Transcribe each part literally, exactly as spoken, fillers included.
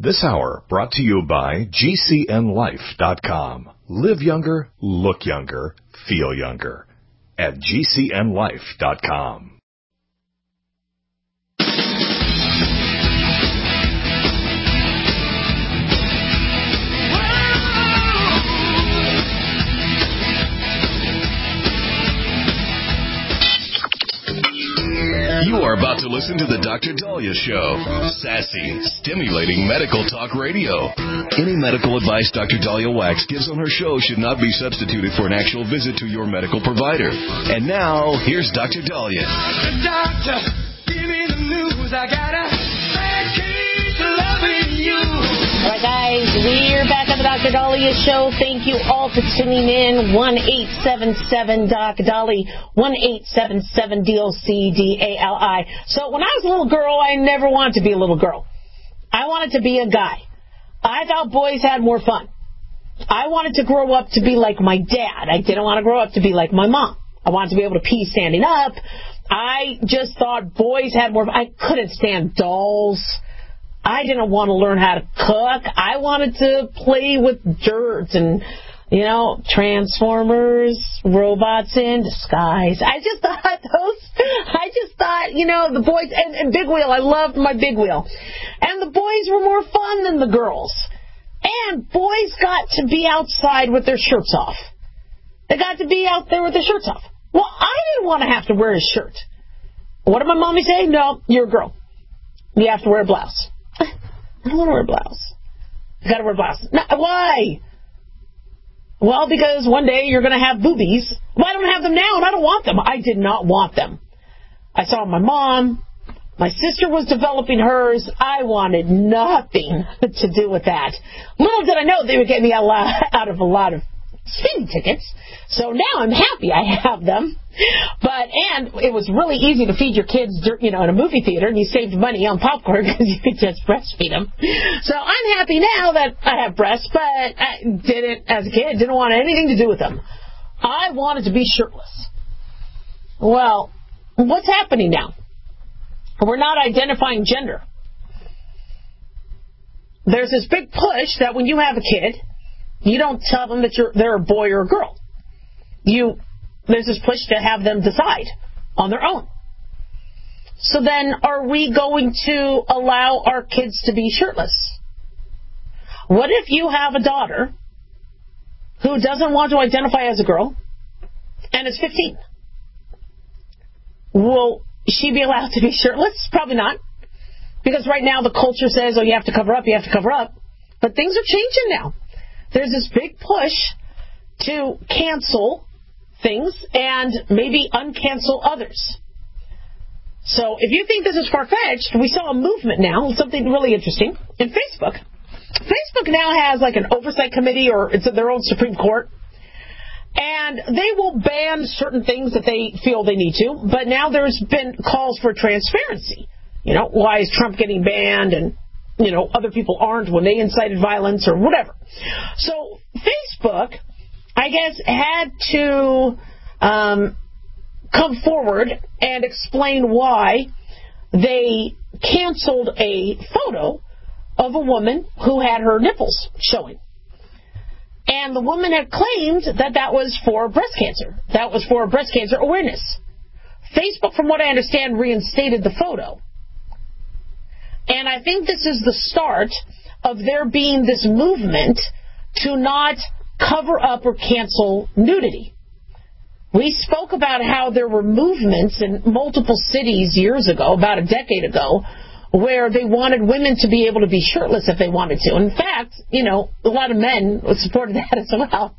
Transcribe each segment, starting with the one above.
This hour brought to you by G C N life dot com. Live younger, look younger, feel younger at G C N life dot com. You are about to listen to the Doctor Dahlia Show. Sassy, stimulating medical talk radio. Any medical advice Doctor Dahlia Wax gives on her show should not be substituted for an actual visit to your medical provider. And now, here's Doctor Dahlia. Doctor, give me the news. I got a bad case of loving you. All right, guys, we're back on the Doctor Dahlia Show. Thank you all for tuning in. one eight seven seven Doc Dolly, one eight seven seven D O C D A L I. So when I was a little girl, I never wanted to be a little girl. I wanted to be a guy. I thought boys had more fun. I wanted to grow up to be like my dad. I didn't want to grow up to be like my mom. I wanted to be able to pee standing up. I just thought boys had more fun. I couldn't stand dolls. I didn't want to learn how to cook. I wanted to play with dirt and, you know, Transformers, robots in disguise. I just thought those, I just thought, you know, the boys, and, and Big Wheel, I loved my Big Wheel. And the boys were more fun than the girls. And boys got to be outside with their shirts off. They got to be out there with their shirts off. Well, I didn't want to have to wear a shirt. What did my mommy say? No, you're a girl. You have to wear a blouse. I don't want to wear a blouse. You got to wear a blouse. No, why? Well, because one day you're going to have boobies. Well, I don't have them now, and I don't want them. I did not want them. I saw my mom. My sister was developing hers. I wanted nothing to do with that. Little did I know they would get me a lot, out of a lot of speeding tickets. So now I'm happy I have them. But, and it was really easy to feed your kids, you know, in a movie theater, and you saved money on popcorn because you could just breastfeed them. So I'm happy now that I have breasts, but I didn't, as a kid, didn't want anything to do with them. I wanted to be shirtless. Well, what's happening now? We're not identifying gender. There's this big push that when you have a kid, you don't tell them that you're, they're a boy or a girl. You, there's this push to have them decide on their own. So then, are we going to allow our kids to be shirtless? What if you have a daughter who doesn't want to identify as a girl and is fifteen? Will she be allowed to be shirtless? Probably not. Because right now the culture says, oh, you have to cover up, you have to cover up. But things are changing now. There's this big push to cancel things and maybe uncancel others. So if you think this is far-fetched, we saw a movement now, something really interesting, in Facebook. Facebook now has like an oversight committee, or it's their own Supreme Court, and they will ban certain things that they feel they need to, but now there's been calls for transparency. You know, why is Trump getting banned and, you know, other people aren't when they incited violence or whatever. So Facebook, I guess, had to um, come forward and explain why they canceled a photo of a woman who had her nipples showing. And the woman had claimed that that was for breast cancer. That was for breast cancer awareness. Facebook, from what I understand, reinstated the photo. And I think this is the start of there being this movement to not cover up or cancel nudity. We spoke about how there were movements in multiple cities years ago, about a decade ago, where they wanted women to be able to be shirtless if they wanted to. In fact, you know, a lot of men supported that as well.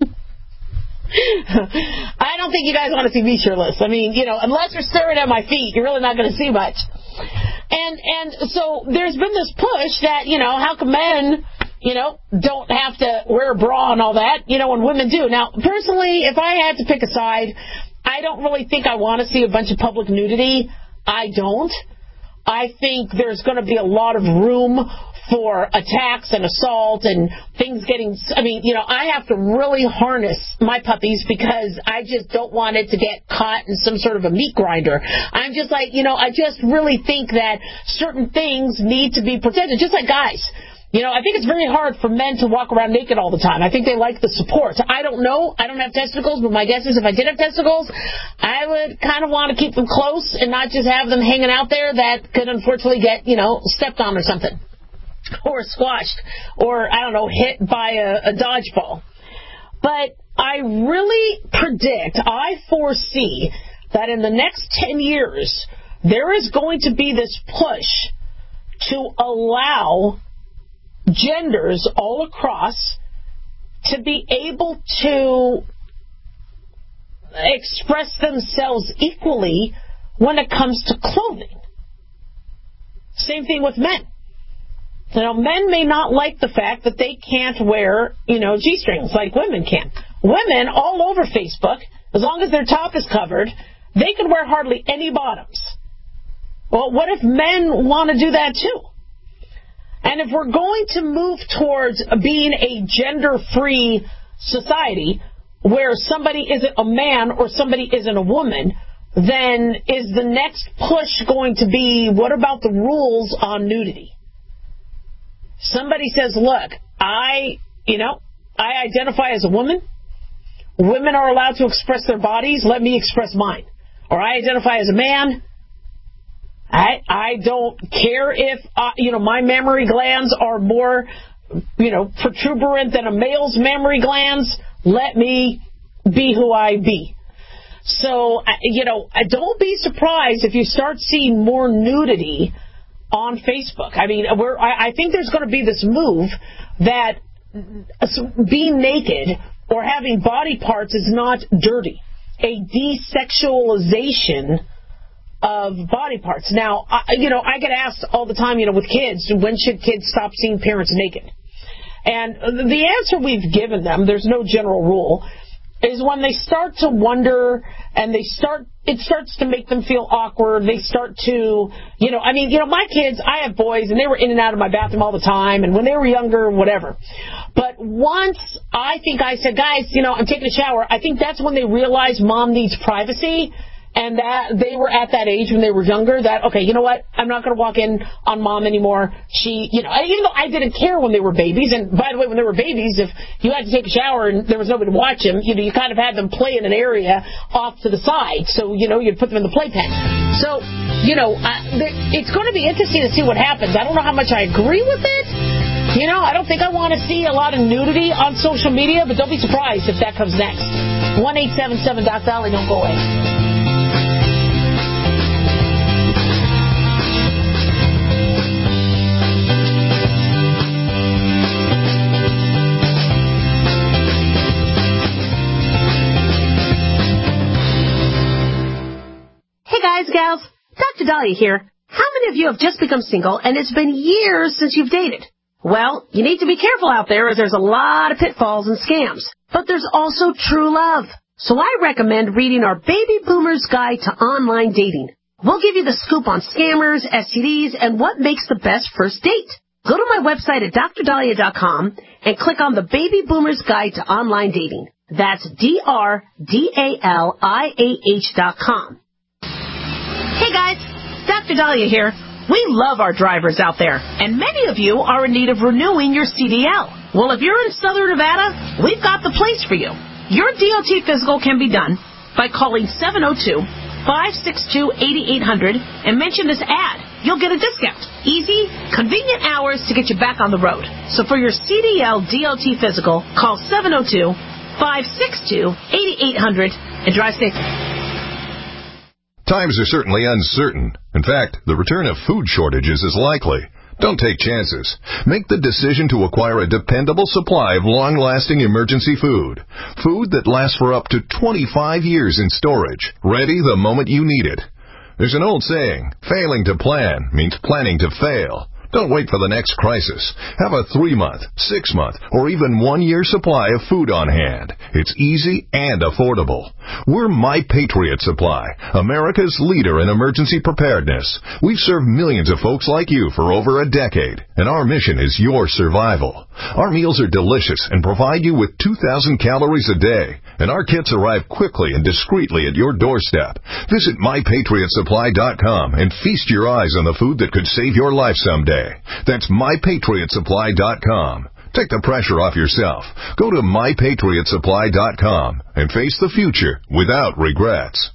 I don't think you guys want to see me shirtless. I mean, you know, unless you're staring at my feet, you're really not going to see much. And and so there's been this push that, you know, how come men, you know, don't have to wear a bra and all that, you know, when women do. Now, personally, if I had to pick a side, I don't really think I want to see a bunch of public nudity. I don't. I think there's going to be a lot of room for attacks and assault and things getting, I mean, you know, I have to really harness my puppies because I just don't want it to get caught in some sort of a meat grinder. I'm just like, you know, I just really think that certain things need to be protected, just like guys. You know, I think it's very hard for men to walk around naked all the time. I think they like the support. I don't know. I don't have testicles, but my guess is if I did have testicles, I would kind of want to keep them close and not just have them hanging out there that could unfortunately get, you know, stepped on or something. Or squashed. Or, I don't know, hit by a, a dodgeball. But I really predict, I foresee that in the next ten years, there is going to be this push to allow genders all across to be able to express themselves equally when it comes to clothing. Same thing with men. You know, men may not like the fact that they can't wear, you know, G-strings like women can. Women all over Facebook, as long as their top is covered, they can wear hardly any bottoms. Well, what if men want to do that too? And if we're going to move towards being a gender-free society where somebody isn't a man or somebody isn't a woman, then is the next push going to be, what about the rules on nudity? Somebody says, look, I, you know, I identify as a woman. Women are allowed to express their bodies. Let me express mine. Or I identify as a man. I I don't care if, uh, you know, my mammary glands are more, you know, protuberant than a male's mammary glands. Let me be who I be. So, you know, don't be surprised if you start seeing more nudity on Facebook. I mean, we're, I, I think there's going to be this move that being naked or having body parts is not dirty. A desexualization of body parts. Now, I, you know, I get asked all the time, you know, with kids, when should kids stop seeing parents naked? And the answer we've given them, there's no general rule, is when they start to wonder and they start, it starts to make them feel awkward. They start to, you know, I mean, you know, my kids, I have boys and they were in and out of my bathroom all the time. And when they were younger, whatever. But once I think I said, guys, you know, I'm taking a shower, I think that's when they realized mom needs privacy. And that they were at that age when they were younger that, okay, you know what, I'm not going to walk in on mom anymore. She, you know, even though I didn't care when they were babies, and by the way, when they were babies, if you had to take a shower and there was nobody to watch them, you know, you kind of had them play in an area off to the side. So, you know, you'd put them in the playpen. So, you know, uh, it's going to be interesting to see what happens. I don't know how much I agree with it. You know, I don't think I want to see a lot of nudity on social media, but don't be surprised if that comes next. one eight seven seven Doc Dolly, don't go away. Guys, gals, Doctor Dahlia here. How many of you have just become single and it's been years since you've dated? Well, you need to be careful out there as there's a lot of pitfalls and scams. But there's also true love. So I recommend reading our Baby Boomer's Guide to Online Dating. We'll give you the scoop on scammers, S T Ds, and what makes the best first date. Go to my website at D R Dahlia dot com and click on the Baby Boomer's Guide to Online Dating. That's D R D A L I A H dot com. Hey guys, Doctor Dahlia here. We love our drivers out there, and many of you are in need of renewing your C D L. Well, if you're in Southern Nevada, we've got the place for you. Your D O T physical can be done by calling seven oh two, five six two, eight eight hundred and mention this ad. You'll get a discount. Easy, convenient hours to get you back on the road. So for your C D L D O T physical, call seven oh two, five six two, eight eight hundred and drive safe. Times are certainly uncertain. In fact, the return of food shortages is likely. Don't take chances. Make the decision to acquire a dependable supply of long-lasting emergency food. Food that lasts for up to twenty-five years in storage, ready the moment you need it. There's an old saying, failing to plan means planning to fail. Don't wait for the next crisis. Have a three-month, six-month, or even one-year supply of food on hand. It's easy and affordable. We're My Patriot Supply, America's leader in emergency preparedness. We've served millions of folks like you for over a decade, and our mission is your survival. Our meals are delicious and provide you with two thousand calories a day, and our kits arrive quickly and discreetly at your doorstep. Visit my patriot supply dot com and feast your eyes on the food that could save your life someday. That's my patriot supply dot com. Take the pressure off yourself. Go to my patriot supply dot com and face the future without regrets.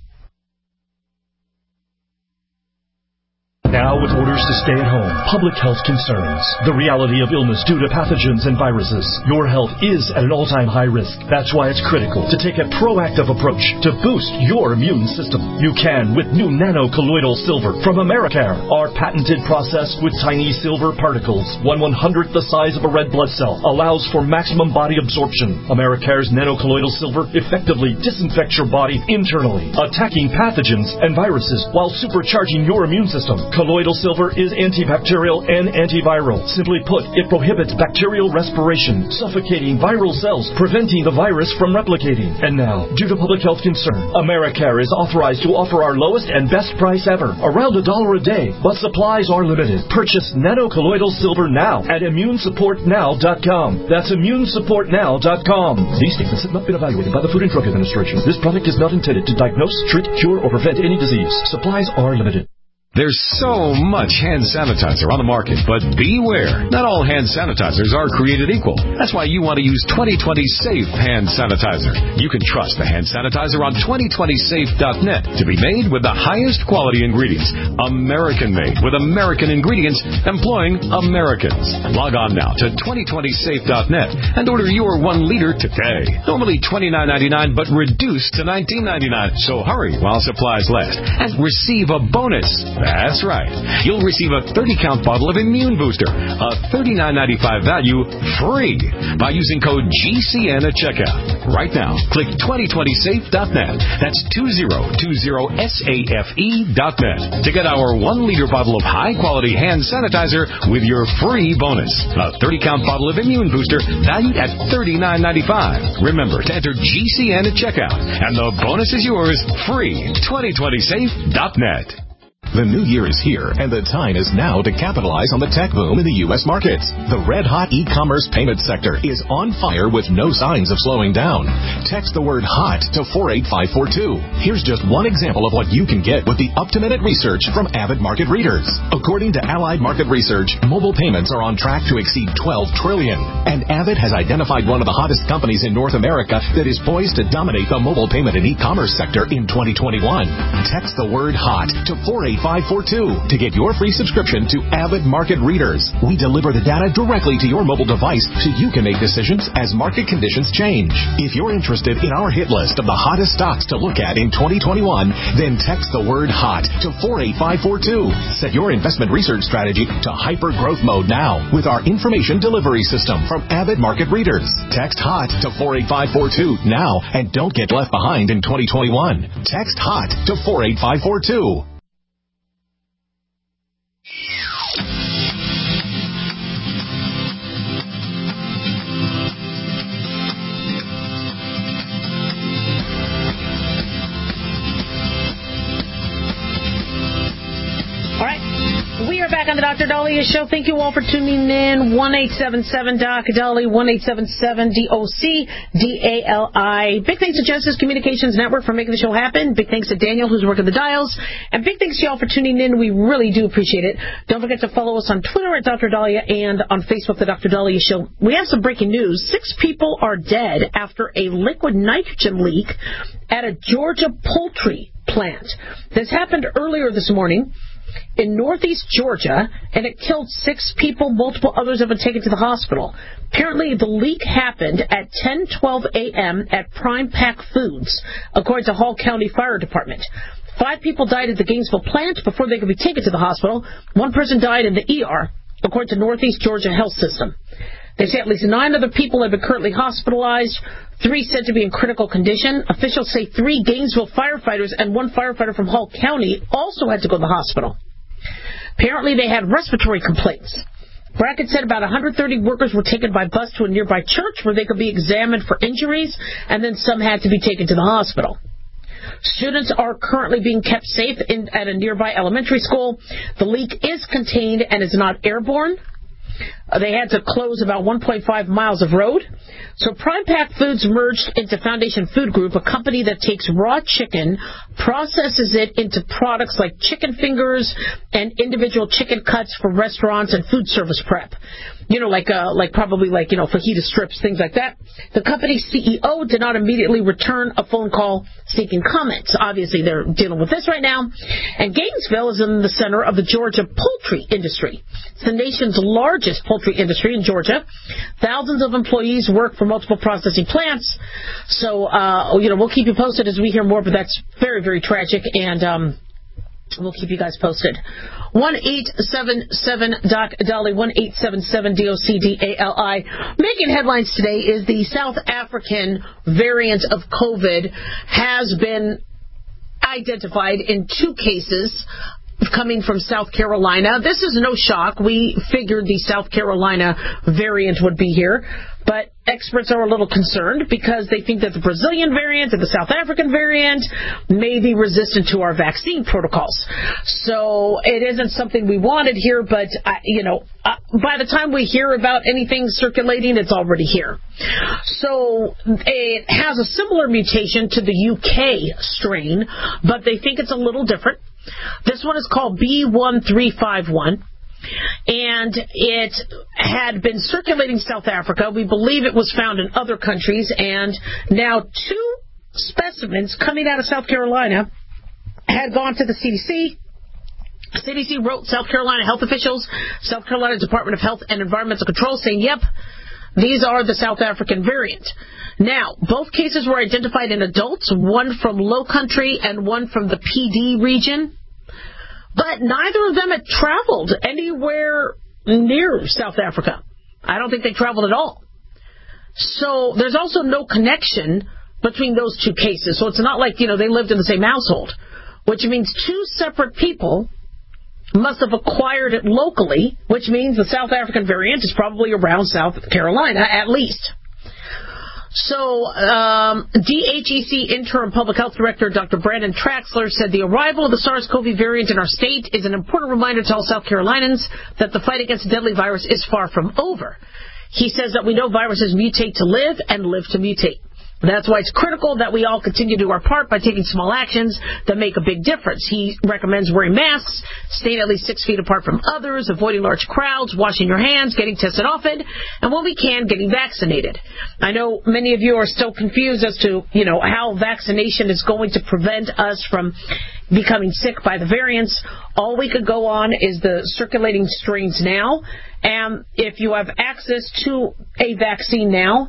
Now with orders to stay at home, public health concerns, the reality of illness due to pathogens and viruses, your health is at an all-time high risk. That's why it's critical to take a proactive approach to boost your immune system. You can with new nano-colloidal silver from Americare. Our patented process with tiny silver particles, one one-hundredth the size of a red blood cell, allows for maximum body absorption. Americare's nano-colloidal silver effectively disinfects your body internally, attacking pathogens and viruses while supercharging your immune system. Colloidal silver is antibacterial and antiviral. Simply put, it prohibits bacterial respiration, suffocating viral cells, preventing the virus from replicating. And now, due to public health concern, Americare is authorized to offer our lowest and best price ever, around a dollar a day, but supplies are limited. Purchase nano-colloidal silver now at immune support now dot com. That's immune support now dot com. These statements have not been evaluated by the Food and Drug Administration. This product is not intended to diagnose, treat, cure, or prevent any disease. Supplies are limited. There's so much hand sanitizer on the market, but beware. Not all hand sanitizers are created equal. That's why you want to use twenty twenty Safe Hand Sanitizer. You can trust the hand sanitizer on twenty twenty safe dot net to be made with the highest quality ingredients. American-made with American ingredients employing Americans. Log on now to twenty twenty safe dot net and order your one liter today. Normally twenty-nine ninety-nine, but reduced to nineteen ninety-nine. So hurry while supplies last and receive a bonus. That's right. You'll receive a thirty count bottle of Immune Booster, a thirty-nine ninety-five value, free by using code G C N at checkout. Right now, click twenty twenty safe dot net. That's twenty twenty safe dot net to get our one liter bottle of high-quality hand sanitizer with your free bonus. A thirty count bottle of Immune Booster valued at thirty-nine ninety-five. Remember to enter G C N at checkout, and the bonus is yours, free. twenty twenty safe dot net. The new year is here, and the time is now to capitalize on the tech boom in the U S markets. The red-hot e-commerce payment sector is on fire with no signs of slowing down. Text the word HOT to four eight five four two. Here's just one example of what you can get with the up-to-minute research from Avid Market Readers. According to Allied Market Research, mobile payments are on track to exceed twelve trillion dollars, and Avid has identified one of the hottest companies in North America that is poised to dominate the mobile payment and e-commerce sector in twenty twenty-one. Text the word HOT to four eight five four two to get your free subscription to Avid Market Readers. We deliver the data directly to your mobile device so you can make decisions as market conditions change. If you're interested in our hit list of the hottest stocks to look at in twenty twenty-one, then text the word HOT to four eight five four two. Set your investment research strategy to hyper growth mode now with our information delivery system from Avid Market Readers. Text HOT to four eight five four two now and don't get left behind in twenty twenty-one. Text HOT to four eight five four two. All right. We are back on the Doctor Daliah Show. Thank you all for tuning in. one eight seven seven D O C D A L I, one eight seven seven D O C D A L I. Big thanks to Genesis Communications Network for making the show happen. Big thanks to Daniel, who's working the dials. And big thanks to y'all for tuning in. We really do appreciate it. Don't forget to follow us on Twitter at Doctor Daliah and on Facebook, the Doctor Daliah Show. We have some breaking news. Six people are dead after a liquid nitrogen leak at a Georgia poultry plant. This happened earlier this morning in northeast Georgia, and it killed six people. Multiple others have been taken to the hospital. Apparently, the leak happened at ten twelve a.m. at Prime Pack Foods, according to Hall County Fire Department. Five people died at the Gainesville plant before they could be taken to the hospital. One person died in the E R, according to Northeast Georgia Health System. They say at least nine other people have been currently hospitalized, three said to be in critical condition. Officials say three Gainesville firefighters and one firefighter from Hall County also had to go to the hospital. Apparently they had respiratory complaints. Brackett said about one hundred thirty workers were taken by bus to a nearby church where they could be examined for injuries, and then some had to be taken to the hospital. Students are currently being kept safe in, at a nearby elementary school. The leak is contained and is not airborne. Uh, they had to close about one point five miles of road. So Prime Pack Foods merged into Foundation Food Group, a company that takes raw chicken, processes it into products like chicken fingers and individual chicken cuts for restaurants and food service prep. You know, like uh, like probably like, you know, fajita strips, things like that. The company's C E O did not immediately return a phone call seeking comments. Obviously, they're dealing with this right now. And Gainesville is in the center of the Georgia poultry industry. It's the nation's largest poultry industry in Georgia. Thousands of employees work for multiple processing plants. So, uh, you know, we'll keep you posted as we hear more, but that's very, very tragic, and um, we'll keep you guys posted. one eight seven seven D O C D A L I, one eight seven seven D O C D A L I. Making headlines today is the South African variant of COVID has been identified in two cases coming from South Carolina. This is no shock. We figured the South Carolina variant would be here, but experts are a little concerned because they think that the Brazilian variant and the South African variant may be resistant to our vaccine protocols. So it isn't something we wanted here, but, uh, you know, uh, by the time we hear about anything circulating, it's already here. So it has a similar mutation to the U K strain, but they think it's a little different. This one is called B one three five one. And it had been circulating South Africa. We believe it was found in other countries. And now two specimens coming out of South Carolina had gone to the C D C. C D C wrote South Carolina health officials, South Carolina Department of Health and Environmental Control, saying, yep, these are the South African variant. Now, both cases were identified in adults, one from Low Country and one from the P D region. But neither of them had traveled anywhere near South Africa. I don't think they traveled at all. So there's also no connection between those two cases. So it's not like, you know, they lived in the same household, which means two separate people must have acquired it locally, which means the South African variant is probably around South Carolina at least. So, um, D H E C Interim Public Health Director Doctor Brandon Traxler said the arrival of the SARS-CoV variant in our state is an important reminder to all South Carolinians that the fight against the deadly virus is far from over. He says that we know viruses mutate to live and live to mutate. That's why it's critical that we all continue to do our part by taking small actions that make a big difference. He recommends wearing masks, staying at least six feet apart from others, avoiding large crowds, washing your hands, getting tested often, and when we can, getting vaccinated. I know many of you are still confused as to, you know, how vaccination is going to prevent us from becoming sick by the variants. All we could go on is the circulating strains now, and if you have access to a vaccine now,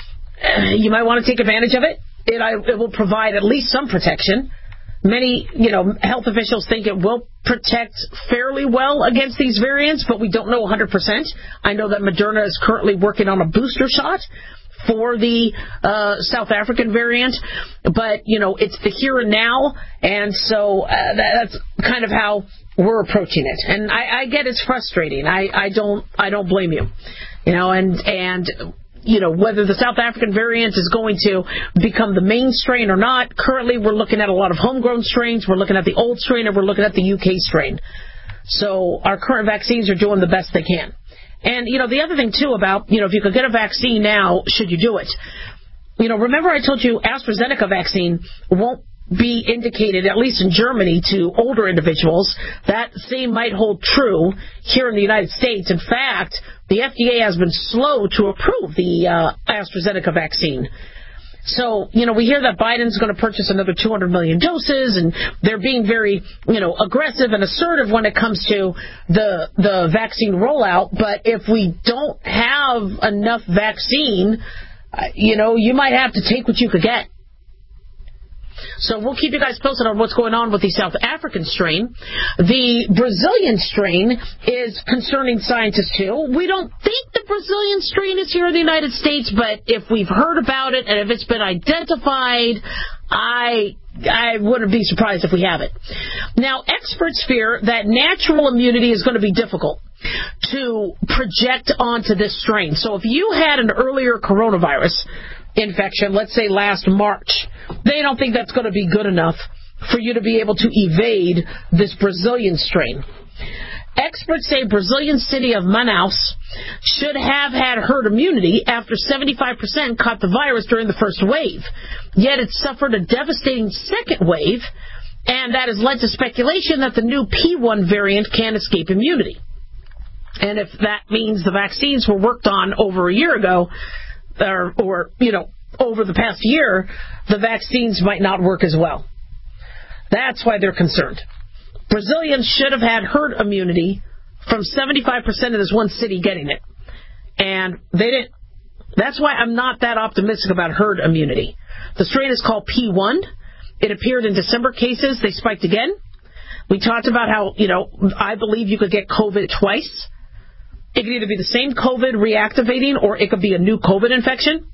you might want to take advantage of it. It, it will provide at least some protection. Many, you know, health officials think it will protect fairly well against these variants, but we don't know one hundred percent. I know that Moderna is currently working on a booster shot for the uh, South African variant, but, you know, it's the here and now, and so uh, that's kind of how we're approaching it. And I, I get it's frustrating. I, I don't, I don't blame you, you know, and and. You know, whether the South African variant is going to become the main strain or not. Currently, we're looking at a lot of homegrown strains. We're looking at the old strain, and we're looking at the U K strain. So our current vaccines are doing the best they can. And, you know, the other thing, too, about, you know, if you could get a vaccine now, should you do it? You know, remember I told you AstraZeneca vaccine won't be indicated, at least in Germany, to older individuals. That same might hold true here in the United States. In fact, the F D A has been slow to approve the uh, AstraZeneca vaccine. So, you know, we hear that Biden's going to purchase another two hundred million doses, and they're being very, you know, aggressive and assertive when it comes to the the vaccine rollout. But if we don't have enough vaccine, uh, you know, you might have to take what you could get. So we'll keep you guys posted on what's going on with the South African strain. The Brazilian strain is concerning scientists, too. We don't think the Brazilian strain is here in the United States, but if we've heard about it and if it's been identified, I I wouldn't be surprised if we have it. Now, experts fear that natural immunity is going to be difficult to project onto this strain. So if you had an earlier coronavirus infection, let's say last March, they don't think that's going to be good enough for you to be able to evade this Brazilian strain. Experts say Brazilian city of Manaus should have had herd immunity after seventy-five percent caught the virus during the first wave. Yet it suffered a devastating second wave, and that has led to speculation that the new P one variant can escape immunity. And if that means the vaccines were worked on over a year ago, or, or you know, over the past year, the vaccines might not work as well. That's why they're concerned. Brazilians should have had herd immunity from seventy-five percent of this one city getting it. And they didn't. That's why I'm not that optimistic about herd immunity. The strain is called P one. It appeared in December cases. They spiked again. We talked about how, you know, I believe you could get COVID twice. It could either be the same COVID reactivating or it could be a new COVID infection.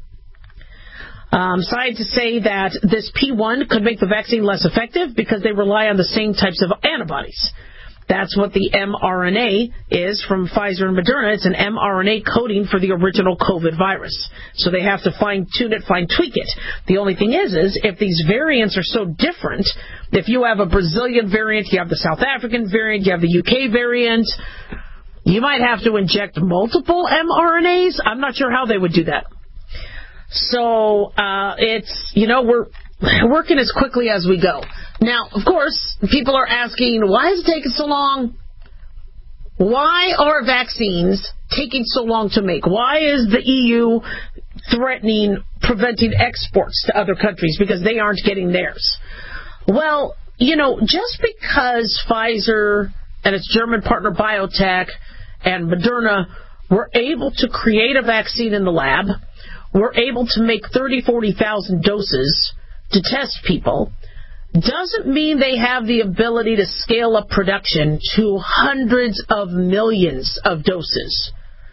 Um, scientists say that this P one could make the vaccine less effective because they rely on the same types of antibodies. That's what the mRNA is from Pfizer and Moderna. It's an mRNA coding for the original COVID virus. So they have to fine-tune it, fine-tweak it. The only thing is, is if these variants are so different, if you have a Brazilian variant, you have the South African variant, you have the U K variant, you might have to inject multiple mRNAs. I'm not sure how they would do that. So uh, it's, you know, we're working as quickly as we go. Now, of course, people are asking, why is it taking so long? Why are vaccines taking so long to make? Why is the E U threatening preventing exports to other countries because they aren't getting theirs? Well, you know, just because Pfizer and its German partner BioNTech and Moderna were able to create a vaccine in the lab, were able to make thirty, forty thousand doses to test people, doesn't mean they have the ability to scale up production to hundreds of millions of doses.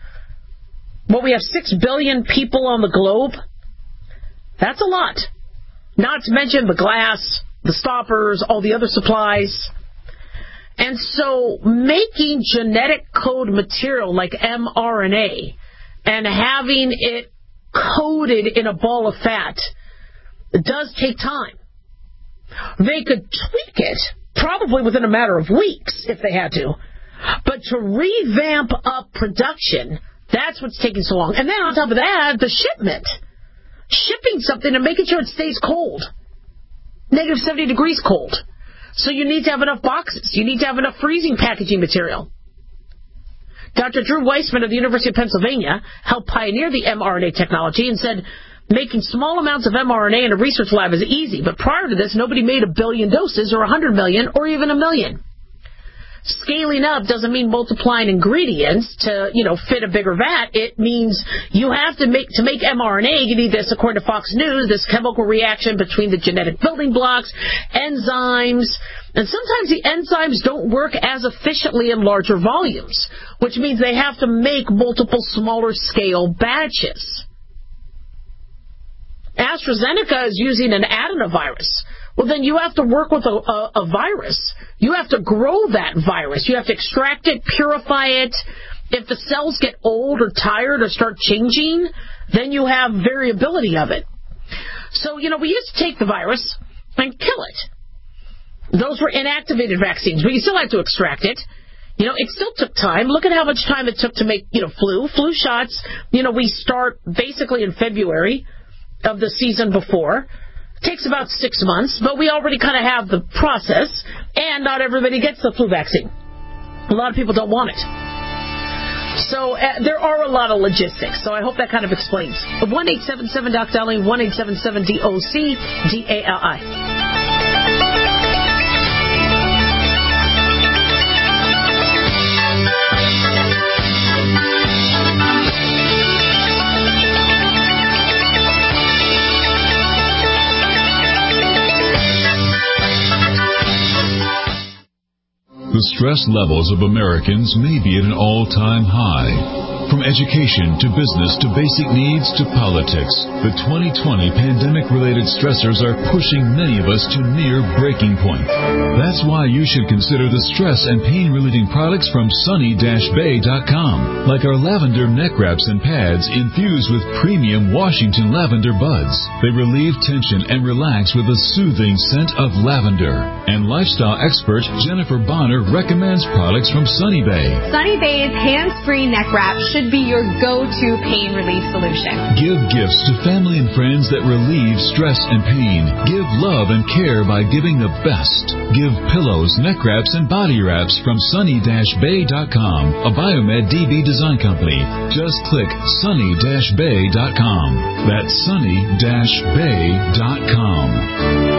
Well, we have six billion people on the globe. That's a lot. Not to mention the glass, the stoppers, all the other supplies. And so making genetic code material like mRNA and having it coated in a ball of fat, it does take time. They could tweak it probably within a matter of weeks if they had to. But to revamp up production, that's what's taking so long. And then on top of that, the shipment. Shipping something and making sure it stays cold. Negative seventy degrees cold. So you need to have enough boxes. You need to have enough freezing packaging material. Doctor Drew Weissman of the University of Pennsylvania helped pioneer the mRNA technology and said, making small amounts of mRNA in a research lab is easy, but prior to this, nobody made a billion doses or a hundred million or even a million. Scaling up doesn't mean multiplying ingredients to, you know, fit a bigger vat. It means you have to make, to make mRNA, you need this, according to Fox News, this chemical reaction between the genetic building blocks, enzymes, and sometimes the enzymes don't work as efficiently in larger volumes, which means they have to make multiple smaller scale batches. AstraZeneca is using an adenovirus. Well, then you have to work with a, a, a virus. You have to grow that virus. You have to extract it, purify it. If the cells get old or tired or start changing, then you have variability of it. So, you know, we used to take the virus and kill it. Those were inactivated vaccines, but you still had to extract it. You know, it still took time. Look at how much time it took to make, you know, flu. Flu shots, you know, we start basically in February of the season before. It takes about six months, but we already kind of have the process, and not everybody gets the flu vaccine. A lot of people don't want it. So uh, there are a lot of logistics, so I hope that kind of explains. one eight seven seven D O C D A L I, one eight seven seven D O C D A L I. The stress levels of Americans may be at an all-time high. From education to business to basic needs to politics, the twenty twenty pandemic-related stressors are pushing many of us to near breaking point. That's why you should consider the stress and pain-relieving products from sunny dash bay dot com, like our lavender neck wraps and pads infused with premium Washington lavender buds. They relieve tension and relax with a soothing scent of lavender. And lifestyle expert Jennifer Bonner recommends products from Sunny Bay. Sunny Bay's hands-free neck wrap should be your go-to pain relief solution. Give gifts to family and friends that relieve stress and pain. Give love and care by giving the best. Give pillows, neck wraps, and body wraps from sunny dash bay dot com, a Biomed D B design company. Just click sunny dash bay dot com. That's sunny dash bay dot com.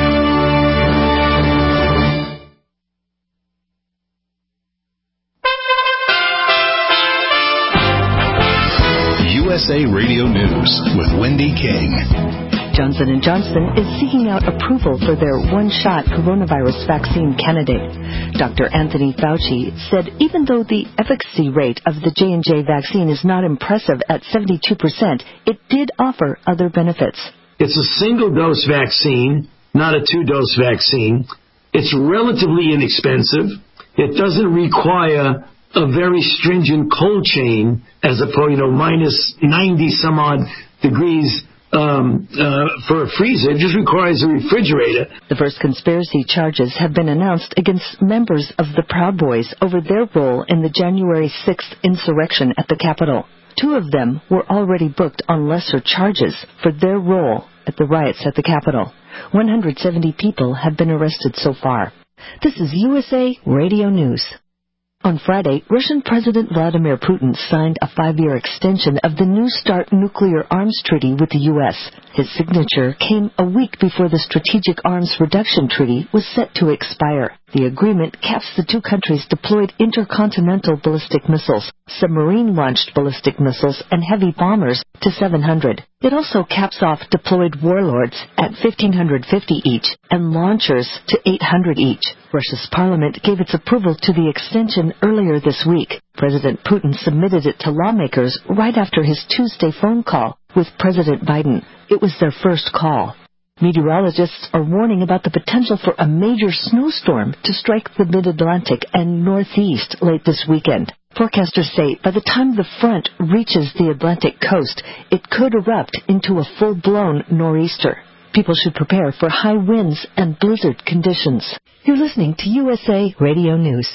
U S A Radio News with Wendy King. Johnson and Johnson is seeking out approval for their one-shot coronavirus vaccine candidate. Doctor Anthony Fauci said even though the efficacy rate of the J and J vaccine is not impressive at seventy-two percent, it did offer other benefits. It's a single-dose vaccine, not a two-dose vaccine. It's relatively inexpensive. It doesn't require a very stringent cold chain as opposed, you know, minus ninety some odd degrees um, uh, for a freezer. It just requires a refrigerator. The first conspiracy charges have been announced against members of the Proud Boys over their role in the January sixth insurrection at the Capitol. Two of them were already booked on lesser charges for their role at the riots at the Capitol. one hundred seventy people have been arrested so far. This is U S A Radio News. On Friday, Russian President Vladimir Putin signed a five-year extension of the New START nuclear arms treaty with the U S. His signature came a week before the Strategic Arms Reduction Treaty was set to expire. The agreement caps the two countries' deployed intercontinental ballistic missiles, submarine-launched ballistic missiles, and heavy bombers to seven hundred. It also caps off deployed warlords at fifteen fifty each and launchers to eight hundred each. Russia's parliament gave its approval to the extension earlier this week. President Putin submitted it to lawmakers right after his Tuesday phone call with President Biden. It was their first call. Meteorologists are warning about the potential for a major snowstorm to strike the mid-Atlantic and northeast late this weekend. Forecasters say by the time the front reaches the Atlantic coast, it could erupt into a full-blown nor'easter. People should prepare for high winds and blizzard conditions. You're listening to U S A Radio News.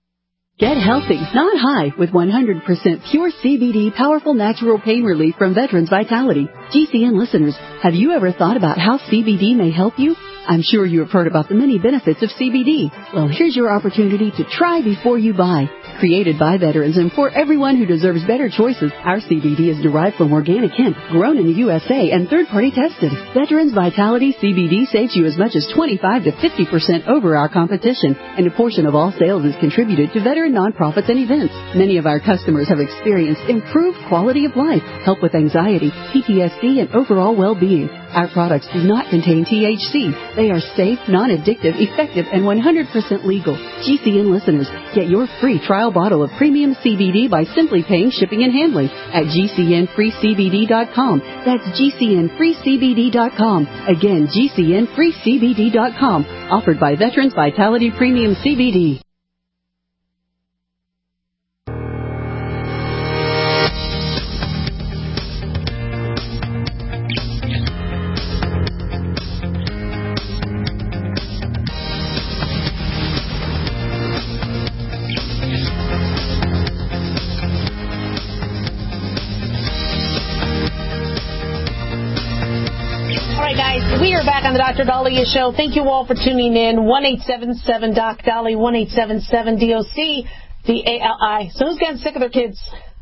Get healthy, not high, with one hundred percent pure C B D powerful natural pain relief from Veterans Vitality. G C N listeners, have you ever thought about how C B D may help you? I'm sure you have heard about the many benefits of C B D. Well, here's your opportunity to try before you buy. Created by veterans and for everyone who deserves better choices, our C B D is derived from organic hemp, grown in the U S A and third-party tested. Veterans Vitality C B D saves you as much as twenty-five to fifty percent over our competition, and a portion of all sales is contributed to veteran nonprofits and events. Many of our customers have experienced improved quality of life, help with anxiety, P T S D, and overall well-being. Our products do not contain T H C. They are safe, non-addictive, effective, and one hundred percent legal. G C N listeners, get your free trial bottle of premium C B D by simply paying shipping and handling at G C N free C B D dot com. That's G C N free C B D dot com. Again, G C N free C B D dot com. Offered by Veterans Vitality Premium C B D. On the Doctor Dahlia Show. Thank you all for tuning in. one eight seven seven D O C Dolly, one eight seven seven D O C D A L I. So who's getting sick of their kids?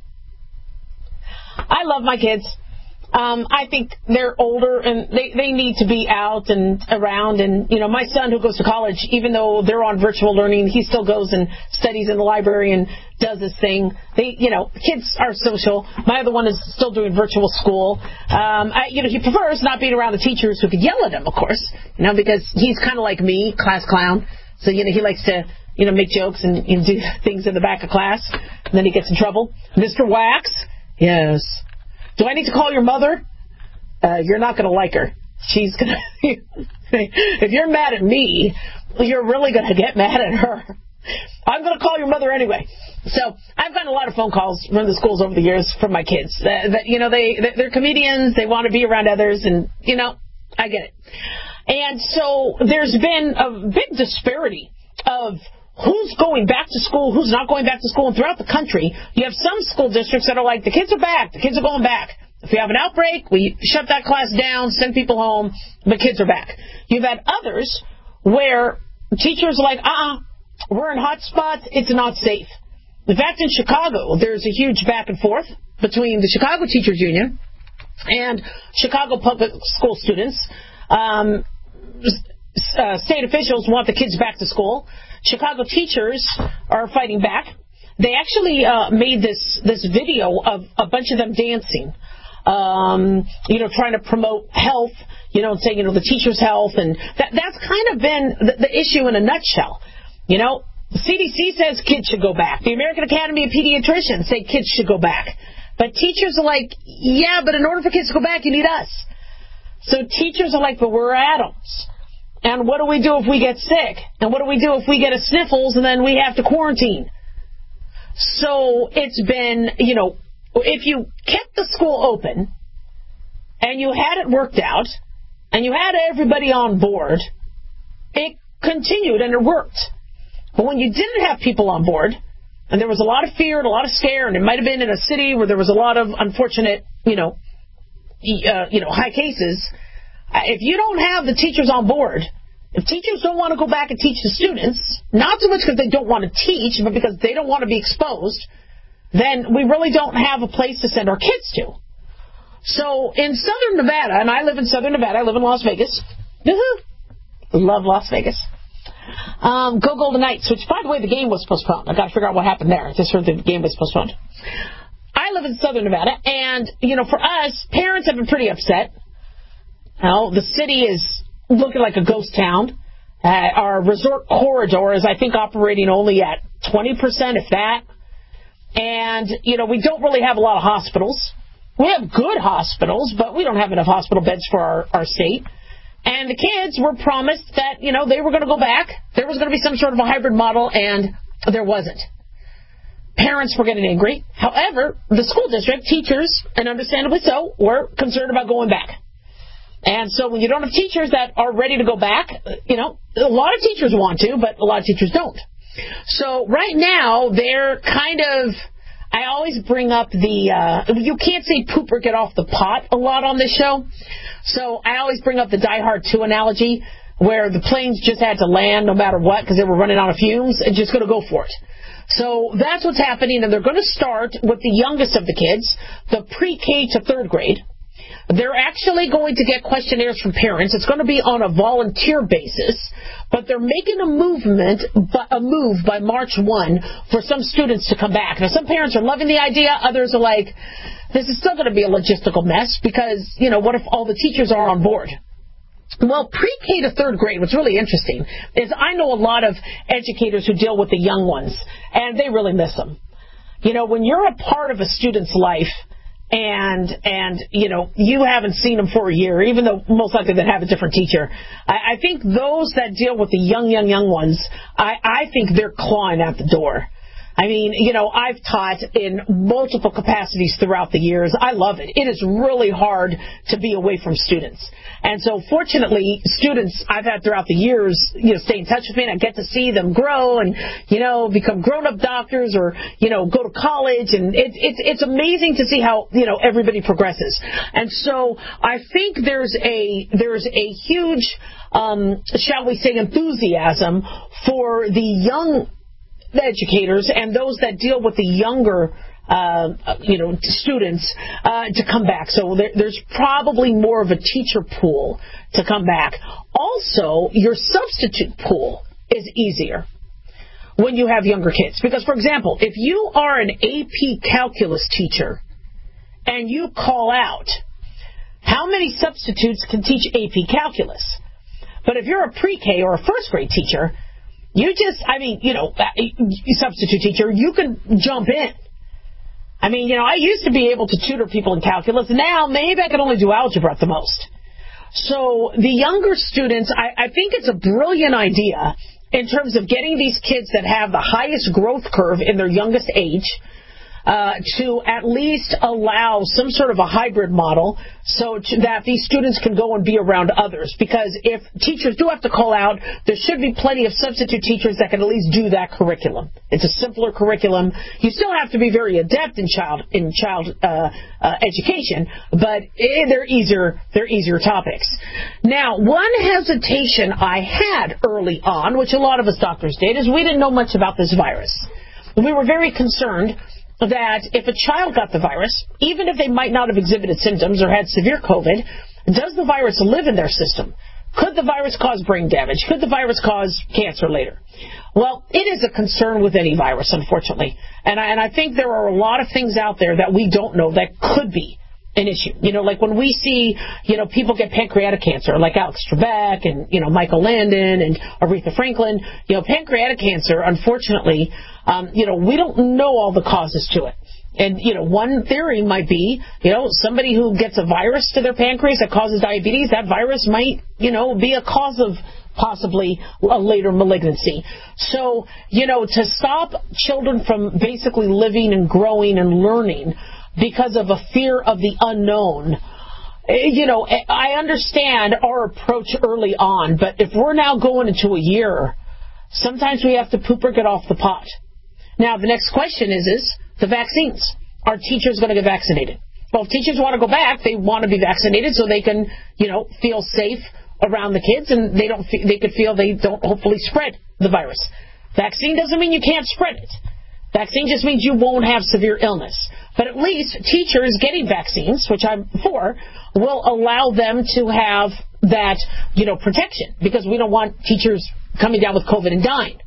I love my kids. Um, I think they're older and they, they need to be out and around. And, you know, my son who goes to college, even though they're on virtual learning, he still goes and studies in the library and does his thing. They, you know, kids are social. My other one is still doing virtual school. Um, I, you know, he prefers not being around the teachers who could yell at him, of course, you know, because he's kind of like me, class clown. So, you know, he likes to, you know, make jokes and, and do things in the back of class. And then he gets in trouble. Mister Wax? Yes. Do I need to call your mother? Uh, you're not going to like her. She's going to... If you're mad at me, you're really going to get mad at her. I'm going to call your mother anyway. So I've gotten a lot of phone calls from the schools over the years from my kids. That, that you know, they, they're comedians. They want to be around others. And, you know, I get it. And so there's been a big disparity of who's going back to school, who's not going back to school. And throughout the country, you have some school districts that are like, the kids are back, the kids are going back. If we have an outbreak, we shut that class down, send people home, the kids are back. You've had others where teachers are like, uh-uh, we're in hot spots, it's not safe. In fact, in Chicago, there's a huge back and forth between the Chicago Teachers Union and Chicago public school students. Um, uh, state officials want the kids back to school. Chicago teachers are fighting back. They actually uh, made this, this video of a bunch of them dancing, um, you know, trying to promote health, you know, and saying, you know, the teachers' health. And that, that's kind of been the, the issue in a nutshell. You know, the C D C says kids should go back. The American Academy of Pediatricians say kids should go back. But teachers are like, yeah, but in order for kids to go back, you need us. So teachers are like, but we're adults. And what do we do if we get sick? And what do we do if we get a sniffles and then we have to quarantine? So it's been, you know, if you kept the school open and you had it worked out and you had everybody on board, it continued and it worked. But when you didn't have people on board, and there was a lot of fear and a lot of scare, and it might have been in a city where there was a lot of unfortunate, you know, uh, you know, high cases, if you don't have the teachers on board, if teachers don't want to go back and teach the students, not so much because they don't want to teach, but because they don't want to be exposed, then we really don't have a place to send our kids to. So in Southern Nevada, and I live in Southern Nevada, I live in Las Vegas. Love Las Vegas. Um, go Golden Knights, which, by the way, the game was postponed. I've got to figure out what happened there. I just heard the game was postponed. I live in Southern Nevada, and, you know, for us, parents have been pretty upset. Now, the city is looking like a ghost town. Uh, our resort corridor is, I think, operating only at twenty percent, if that. And, you know, we don't really have a lot of hospitals. We have good hospitals, but we don't have enough hospital beds for our, our state. And the kids were promised that, you know, they were going to go back. There was going to be some sort of a hybrid model, and there wasn't. Parents were getting angry. However, the school district, teachers, and understandably so, were concerned about going back. And so when you don't have teachers that are ready to go back, you know, a lot of teachers want to, but a lot of teachers don't. So right now, they're kind of, I always bring up the, uh, you can't say poop or get off the pot a lot on this show. So I always bring up the Die Hard two analogy, where the planes just had to land no matter what because they were running out of fumes and just going to go for it. So that's what's happening, and they're going to start with the youngest of the kids, the pre-K to third grade. They're actually going to get questionnaires from parents. It's going to be on a volunteer basis, but they're making a movement, a move by March first for some students to come back. Now, some parents are loving the idea. Others are like, this is still going to be a logistical mess because, you know, what if all the teachers are on board? Well, pre-K to third grade, what's really interesting is I know a lot of educators who deal with the young ones, and they really miss them. You know, when you're a part of a student's life, and, and you know, you haven't seen them for a year, even though most likely they'd have a different teacher, I, I think those that deal with the young, young, young ones, I, I think they're clawing at the door. I mean, you know, I've taught in multiple capacities throughout the years. I love it. It is really hard to be away from students. And so, fortunately, students I've had throughout the years, you know, stay in touch with me, and I get to see them grow and, you know, become grown-up doctors or, you know, go to college. And it, it's it's amazing to see how, you know, everybody progresses. And so I think there's a there's a huge, um, shall we say, enthusiasm for the young educators and those that deal with the younger, uh, you know, students uh, to come back. So there, there's probably more of a teacher pool to come back. Also, your substitute pool is easier when you have younger kids. Because, for example, if you are an A P calculus teacher and you call out, how many substitutes can teach A P calculus? But if you're a pre-K or a first grade teacher, you just, I mean, you know, substitute teacher, you can jump in. I mean, you know, I used to be able to tutor people in calculus. Now, maybe I can only do algebra at the most. So the younger students, I, I think it's a brilliant idea in terms of getting these kids that have the highest growth curve in their youngest age, uh, to at least allow some sort of a hybrid model so to, that these students can go and be around others. Because if teachers do have to call out, there should be plenty of substitute teachers that can at least do that curriculum. It's a simpler curriculum. You still have to be very adept in child in child uh, uh, education, but eh, they're easier they're easier topics. Now, one hesitation I had early on, which a lot of us doctors did, is we didn't know much about this virus. We were very concerned that if a child got the virus, even if they might not have exhibited symptoms or had severe COVID, does the virus live in their system? Could the virus cause brain damage? Could the virus cause cancer later? Well, it is a concern with any virus, unfortunately. And I, and I think there are a lot of things out there that we don't know that could be an issue. You know, like when we see, you know, people get pancreatic cancer, like Alex Trebek and, you know, Michael Landon and Aretha Franklin, you know, pancreatic cancer, unfortunately, um, you know, we don't know all the causes to it. And, you know, one theory might be, you know, somebody who gets a virus to their pancreas that causes diabetes, that virus might, you know, be a cause of possibly a later malignancy. So, you know, to stop children from basically living and growing and learning because of a fear of the unknown, you know, I understand our approach early on, but if we're now going into a year, sometimes we have to poop or get off the pot. Now, the next question is, is the vaccines. Are teachers going to get vaccinated? Well, if teachers want to go back, they want to be vaccinated so they can, you know, feel safe around the kids and they don't fe- they could feel they don't hopefully spread the virus. Vaccine doesn't mean you can't spread it. Vaccine just means you won't have severe illness. But at least teachers getting vaccines, which I'm for, will allow them to have that, you know, protection, because we don't want teachers coming down with COVID and dying.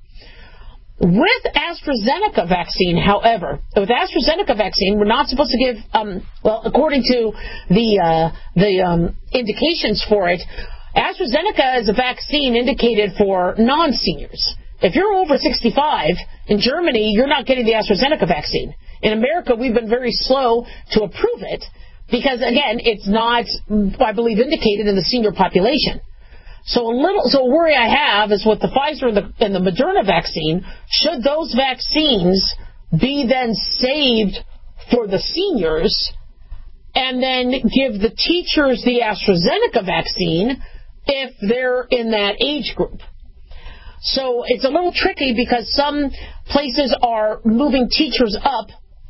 With AstraZeneca vaccine, however, with AstraZeneca vaccine, we're not supposed to give, um, well, according to the uh, the um, indications for it, AstraZeneca is a vaccine indicated for non-seniors. If you're over sixty-five, in Germany, you're not getting the AstraZeneca vaccine. In America, we've been very slow to approve it because, again, it's not, I believe, indicated in the senior population. So a little, so a worry I have is with the Pfizer and the, and the Moderna vaccine, should those vaccines be then saved for the seniors and then give the teachers the AstraZeneca vaccine if they're in that age group? So it's a little tricky because some places are moving teachers up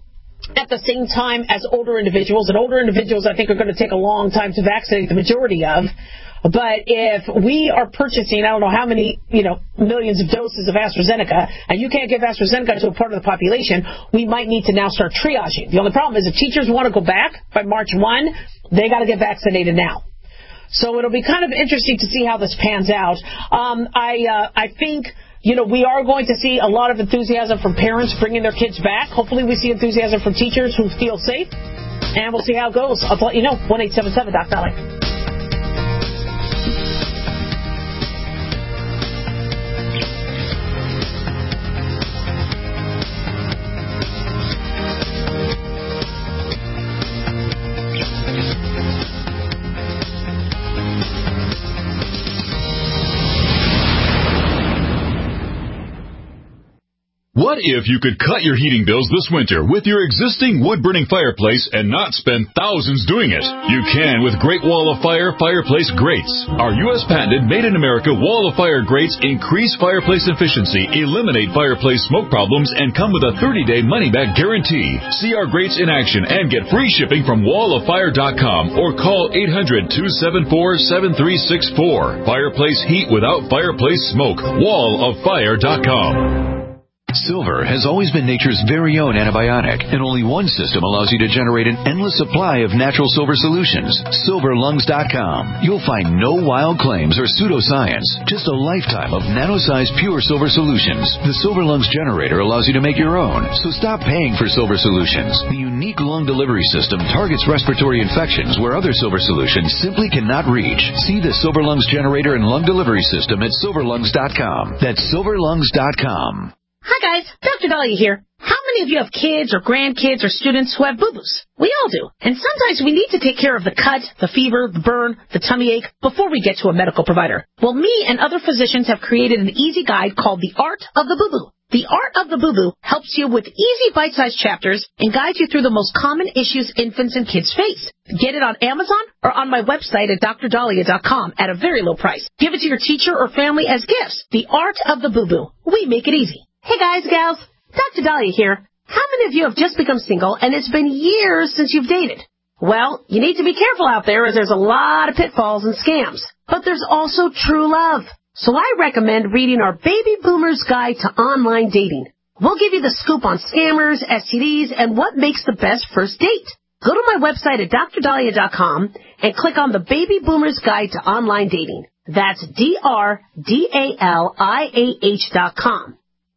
at the same time as older individuals, and older individuals I think are going to take a long time to vaccinate the majority of. But if we are purchasing, I don't know how many, you know, millions of doses of AstraZeneca, and you can't give AstraZeneca to a part of the population, we might need to now start triaging. The only problem is if teachers want to go back by March first, they got to get vaccinated now. So it'll be kind of interesting to see how this pans out. Um, I uh, I think, you know, we are going to see a lot of enthusiasm from parents bringing their kids back. Hopefully we see enthusiasm from teachers who feel safe, and we'll see how it goes. I'll let you know. one eight seven seven Doc Dolly. What if you could cut your heating bills this winter with your existing wood-burning fireplace and not spend thousands doing it? You can with Great Wall of Fire Fireplace Grates. Our U S patented made-in-America Wall of Fire grates increase fireplace efficiency, eliminate fireplace smoke problems, and come with a thirty-day money-back guarantee. See our grates in action and get free shipping from wall of fire dot com or call eight hundred, two seven four, seven three six four. Fireplace heat without fireplace smoke. wall of fire dot com. Silver has always been nature's very own antibiotic, and only one system allows you to generate an endless supply of natural silver solutions. silver lungs dot com. You'll find no wild claims or pseudoscience, just a lifetime of nano-sized pure silver solutions. The Silver Lungs generator allows you to make your own, so stop paying for silver solutions. The unique lung delivery system targets respiratory infections where other silver solutions simply cannot reach. See the Silver Lungs generator and lung delivery system at silver lungs dot com. That's silver lungs dot com. Hi guys, Doctor Dahlia here. How many of you have kids or grandkids or students who have boo-boos? We all do. And sometimes we need to take care of the cut, the fever, the burn, the tummy ache before we get to a medical provider. Well, me and other physicians have created an easy guide called The Art of the Boo-Boo. The Art of the Boo-Boo helps you with easy bite-sized chapters and guides you through the most common issues infants and kids face. Get it on Amazon or on my website at dr dahlia dot com at a very low price. Give it to your teacher or family as gifts. The Art of the Boo-Boo. We make it easy. Hey guys, gals, Doctor Dahlia here. How many of you have just become single and it's been years since you've dated? Well, you need to be careful out there as there's a lot of pitfalls and scams. But there's also true love. So I recommend reading our Baby Boomer's Guide to Online Dating. We'll give you the scoop on scammers, S T Ds, and what makes the best first date. Go to my website at dr dahlia dot com and click on the Baby Boomer's Guide to Online Dating. That's D R D A L I A H dot com.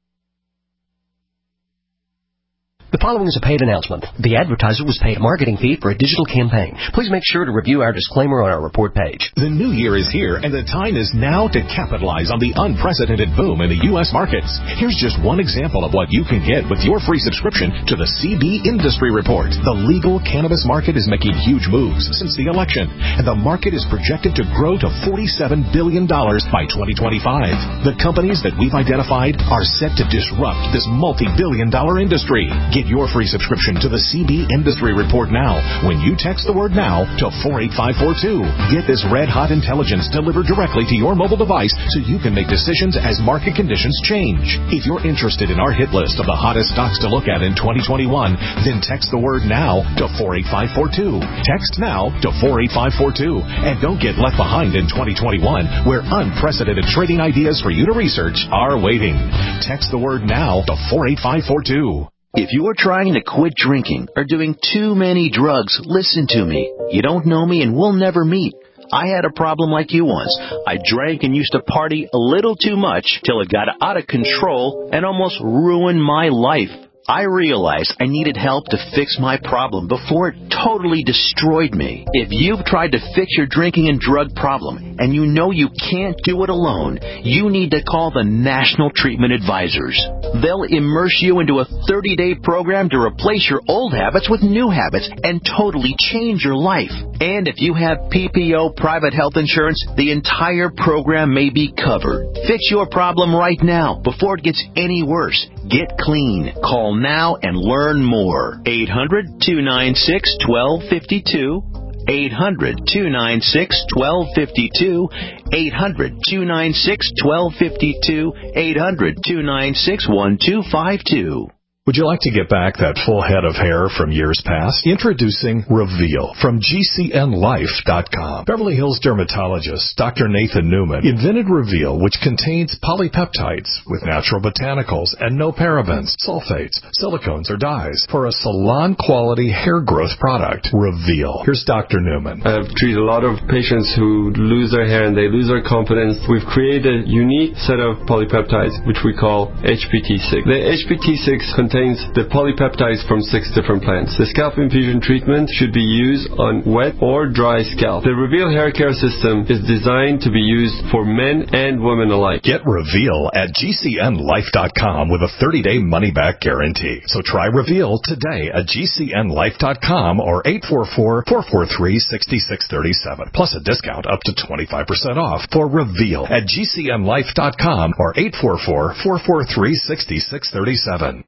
The following is a paid announcement. The advertiser was paid a marketing fee for a digital campaign. Please make sure to review our disclaimer on our report page. The new year is here, and the time is now to capitalize on the unprecedented boom in the U S markets. Here's just one example of what you can get with your free subscription to the C B Industry Report. The legal cannabis market is making huge moves since the election, and the market is projected to grow to forty-seven billion dollars by twenty twenty-five. The companies that we've identified are set to disrupt this multi-billion dollar industry. Get your free subscription to the C B Industry Report now when you text the word NOW to four eight five four two. Get this red-hot intelligence delivered directly to your mobile device so you can make decisions as market conditions change. If you're interested in our hit list of the hottest stocks to look at in twenty twenty-one, then text the word NOW to four eight five four two. Text NOW to four eight five four two. And don't get left behind in twenty twenty-one, where unprecedented trading ideas for you to research are waiting. Text the word NOW to four eight five four two. If you're trying to quit drinking or doing too many drugs, listen to me. You don't know me and we'll never meet. I had a problem like you once. I drank and used to party a little too much till it got out of control and almost ruined my life. I realized I needed help to fix my problem before it totally destroyed me. If you've tried to fix your drinking and drug problem and you know you can't do it alone, you need to call the National Treatment Advisors. They'll immerse you into a thirty-day program to replace your old habits with new habits and totally change your life. And if you have P P O private health insurance, the entire program may be covered. Fix your problem right now before it gets any worse. Get clean. Call now and learn more. eight hundred, two nine six, one two five two. eight hundred, two nine six, one two five two. eight hundred, two nine six, one two five two. eight hundred, two nine six, one two five two. Would you like to get back that full head of hair from years past? Introducing Reveal from G C N life dot com. Beverly Hills dermatologist Doctor Nathan Newman invented Reveal, which contains polypeptides with natural botanicals and no parabens, sulfates, silicones, or dyes for a salon-quality hair growth product. Reveal. Here's Doctor Newman. I've treated a lot of patients who lose their hair and they lose their confidence. We've created a unique set of polypeptides, which we call H P T six. The H P T six contains contains the polypeptides from six different plants. The scalp infusion treatment should be used on wet or dry scalp. The Reveal hair care system is designed to be used for men and women alike. Get Reveal at G C N life dot com with a thirty-day money-back guarantee. So try Reveal today at G C N life dot com or eight four four, four four three, six six three seven. Plus a discount up to twenty-five percent off for Reveal at G C N life dot com or eight four four, four four three, six six three seven.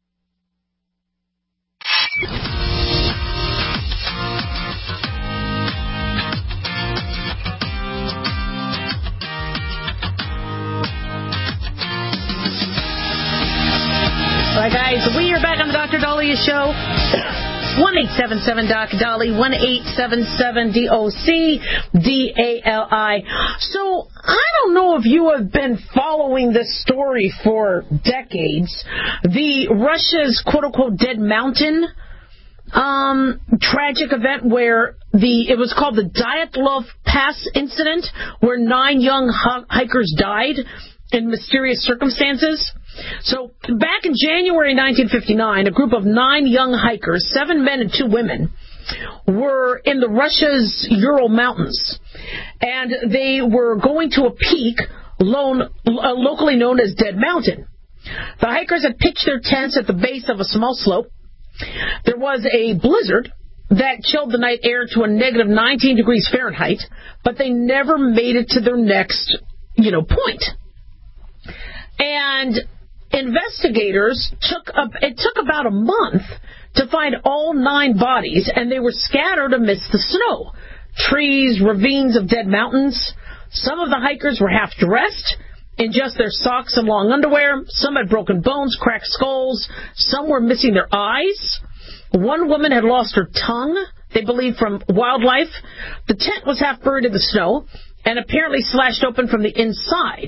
All right, guys, we are back on the Doctor Dahlia Show. one eight seven seven doc Dolly, one eight seven seven D O C D A L I. So, I don't know if you have been following this story for decades. The Russia's quote-unquote Dead Mountain um, tragic event where the it was called the Dyatlov Pass incident, where nine young hikers died in mysterious circumstances. So back in January nineteen fifty-nine, a group of nine young hikers, seven men and two women, were in the Russia's Ural Mountains, and they were going to a peak lone, uh, locally known as Dead Mountain. The hikers had pitched their tents at the base of a small slope. There was a blizzard that chilled the night air to a negative nineteen degrees Fahrenheit, but they never made it to their next, you know, point. And investigators took a, it took about a month to find all nine bodies, and they were scattered amidst the snow, trees, ravines of dead mountains. Some of the hikers were half dressed in just their socks and long underwear. Some had broken bones, cracked skulls. Some were missing their eyes. One woman had lost her tongue, they believe, from wildlife. The tent was half buried in the snow and apparently slashed open from the inside.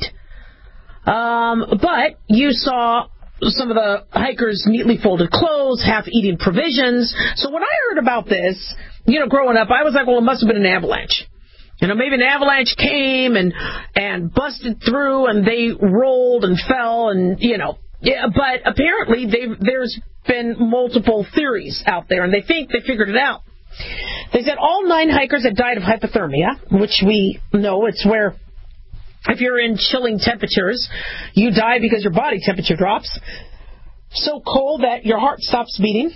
Um, but you saw some of the hikers' neatly folded clothes, half eating provisions. So when I heard about this, you know, growing up, I was like, well, it must have been an avalanche. You know, maybe an avalanche came and and busted through, and they rolled and fell, and, you know. Yeah, but apparently they've, there's been multiple theories out there, and they think they figured it out. They said all nine hikers had died of hypothermia, which we know it's where if you're in chilling temperatures, you die because your body temperature drops so cold that your heart stops beating.